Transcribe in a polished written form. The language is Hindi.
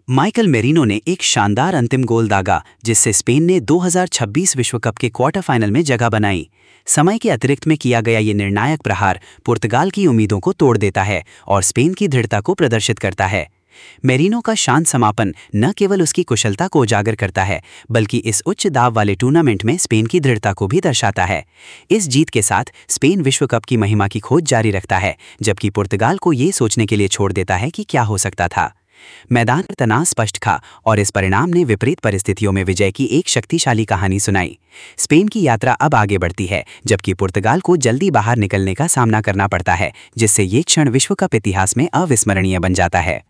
माइकल मेरिनो ने एक शानदार अंतिम गोल दागा जिससे स्पेन ने 2026 विश्व कप के क्वार्टर फाइनल में जगह बनाई। समय के अतिरिक्त में किया गया ये निर्णायक प्रहार पुर्तगाल की उम्मीदों को तोड़ देता है और स्पेन की दृढ़ता को प्रदर्शित करता है। मेरिनो का शांत समापन न केवल उसकी कुशलता को उजागर करता है बल्कि इस उच्च दाव वाले टूर्नामेंट में स्पेन की दृढ़ता को भी दर्शाता है। इस जीत के साथ स्पेन विश्व कप की महिमा की खोज जारी रखता है, जबकि पुर्तगाल को ये सोचने के लिए छोड़ देता है कि क्या हो सकता था। मैदान पर तनाव स्पष्ट था और इस परिणाम ने विपरीत परिस्थितियों में विजय की एक शक्तिशाली कहानी सुनाई। स्पेन की यात्रा अब आगे बढ़ती है, जबकि पुर्तगाल को जल्दी बाहर निकलने का सामना करना पड़ता है, जिससे ये क्षण विश्व कप इतिहास में अविस्मरणीय बन जाता है।